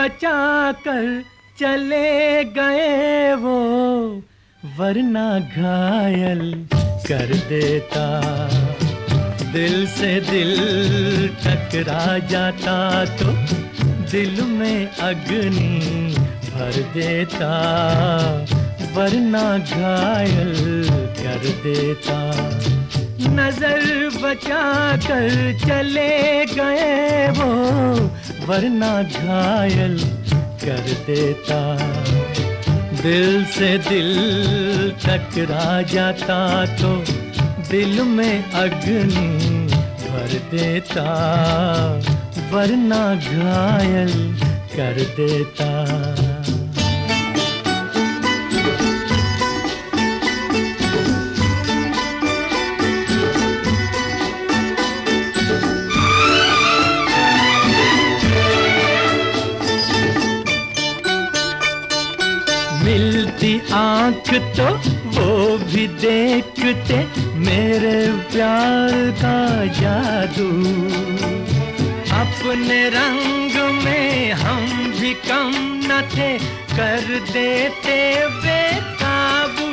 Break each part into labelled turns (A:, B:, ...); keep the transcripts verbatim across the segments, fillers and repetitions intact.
A: बचा कर चले गए वो, वरना घायल कर देता। दिल से दिल टकरा जाता तो दिल में अग्नि भर देता, वरना घायल कर देता। नजर बचा कर चले गए वो, वरना घायल कर देता। दिल से दिल टकरा जाता तो दिल में अग्नि भर देता, वरना घायल कर देता। मिलती आँख तो वो भी देखते मेरे प्यार का जादू। अपने रंग में हम भी कम न थे, कर देते बेकाबू।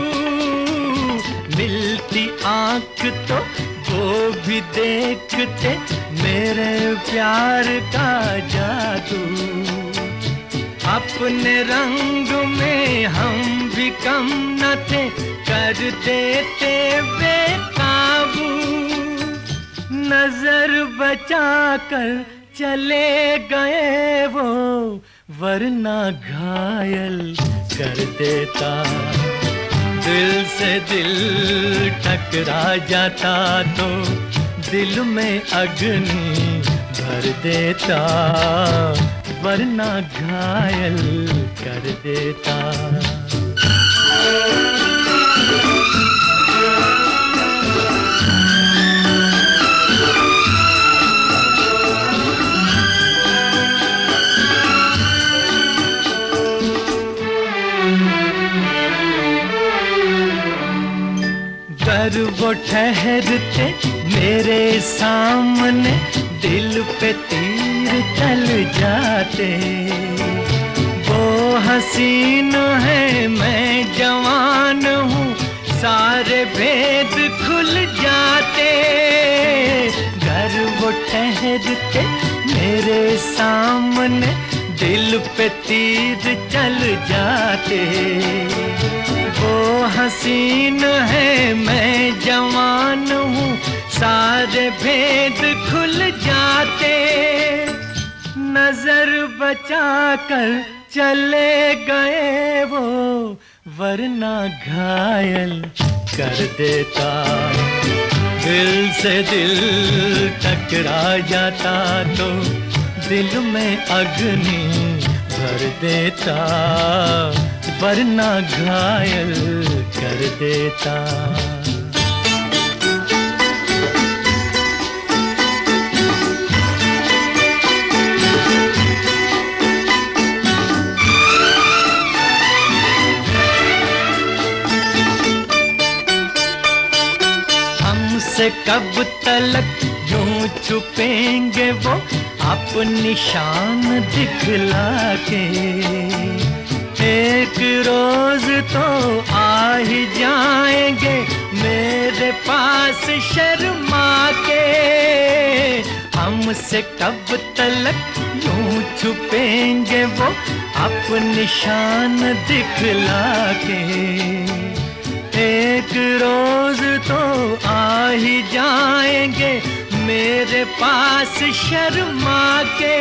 A: मिलती आँख तो वो भी देखते मेरे प्यार का जादू। अपने रंग में हम भी कम न थे, कर देते बेकाबू। नजर बचा कर चले गए वो, वरना घायल कर देता। दिल से दिल टकरा जाता तो दिल में अग्नि भर देता, वरना घायल कर देता। अगर वो ठहरते मेरे सामने, दिल पे तीर चल जाते। वो हसीन है मैं जवान हूँ, सारे भेद खुल जाते। घर वो ठहरते मेरे सामने, दिल पे तीर चल जाते। वो हसीन है मैं जवान हूँ, सारे भेद खुल जाते। नजर बचा कर चले गए वो, वरना घायल कर देता। दिल से दिल टकरा जाता तो दिल में अग्नि भर देता, वरना घायल कर देता। हमसे कब तलक यूं छुपेंगे वो, अपनी शान दिखला के। एक रोज तो आ ही जाएंगे मेरे पास शर्मा के। हमसे कब तलक यूं छुपेंगे वो, अपनी शान दिखला के। एक रोज तो आ ही जाएंगे मेरे पास शर्मा के।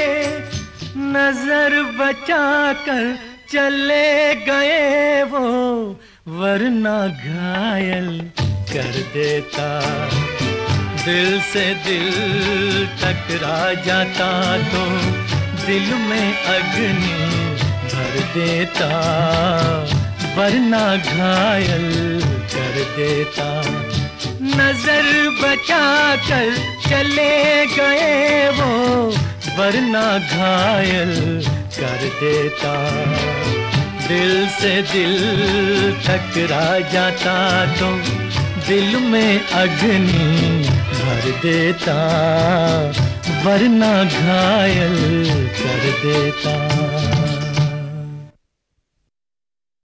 A: नजर बचा कर चले गए वो, वरना घायल कर देता। दिल से दिल टकरा जाता तो दिल में अग्नि भर देता, वरना घायल कर देता। नजर बचा कर चले गए वो, वरना घायल कर देता। दिल से दिल टकरा जाता तो दिल में अग्नि भर देता, वरना घायल कर देता।